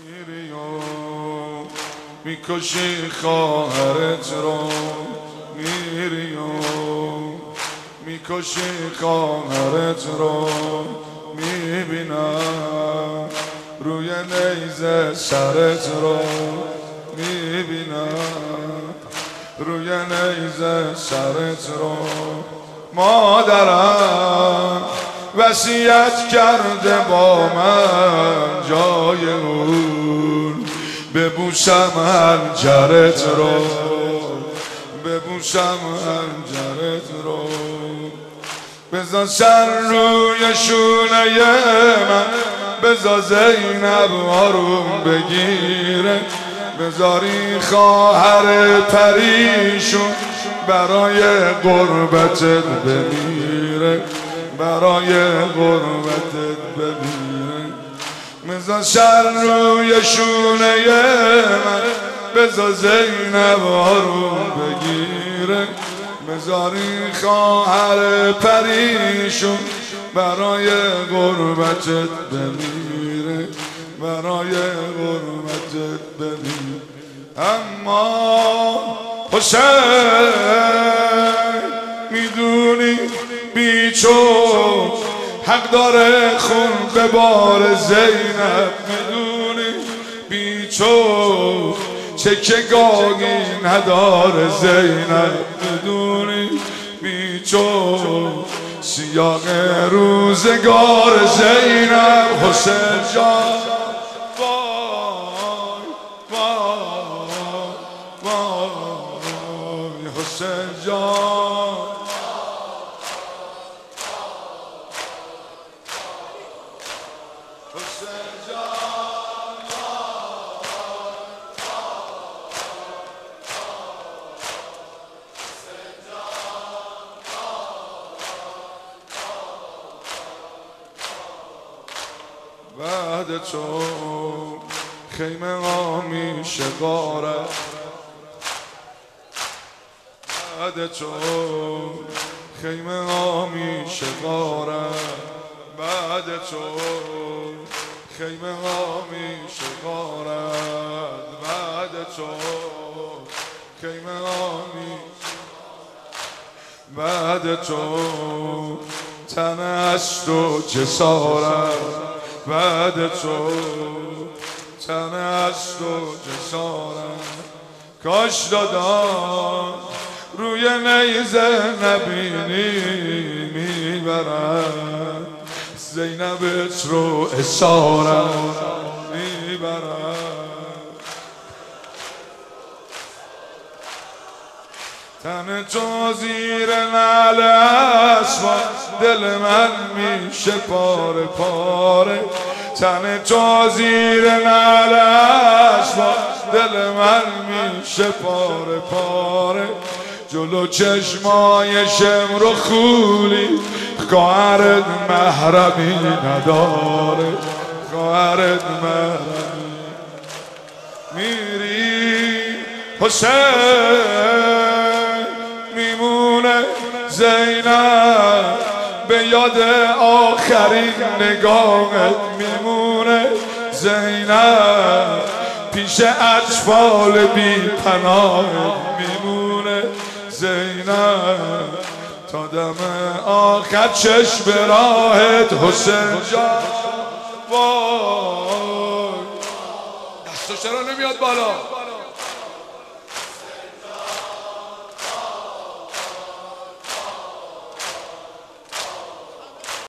میری و میکشی خواهرت رو، میری و میکشی خواهرت رو، میبینم روی نیزه سرت رو، میبینم روی نیزه سرت رو. مادرم وصیت کرده با من جای اون ببوسم حنجرت رو، ببوسم حنجرت رو. بذار سر روی شونه من، بذار زینب آروم بگیره، بذاری خواهر پریشون برای قربتت بمیره، برای قربتت بمیره. بذار سر روی شونه من، بذار زینب آروم بگیره، بذاری خواهر پریشون برای غربتت بمیره، برای غربتت بمیره. اما حسین میدونی بیچو حق داره خون به بار زینب، میدونی بیچو چکه گاگی نداره زینب، میدونی بیچو سیاق روزگار زینب. حسین جان وای وای وای، حسین جان حسین جان بعد تو خیمه همیشه غارت، بعد تو خیمه همیشه غارت، بعد تو خیمه همیشه غارت، بعد تو خیمه همیشه، بعد تو تن است و جسارت، بعد تو تن است و جسارت. کاش دادان روی نیزه نبینی میبرن، زینبت رو اسارت میبرن. تن تو زیر نعل اسبان دل من میشه پاره پاره، تن تو زیر نعل اسبان دل من میشه پاره پاره. جلو چشمای شمر و خولی خواهرت محرمی نداره، خواهرت محرمی. میری حسین میمونه زینب به یاد آخرین نگاهت، میمونه زینب پیش اطفال بی پناهت، میمونه زینب تا دم آخر چشم راهت. حسین جان وای، دستو چرا نمیاد بالا؟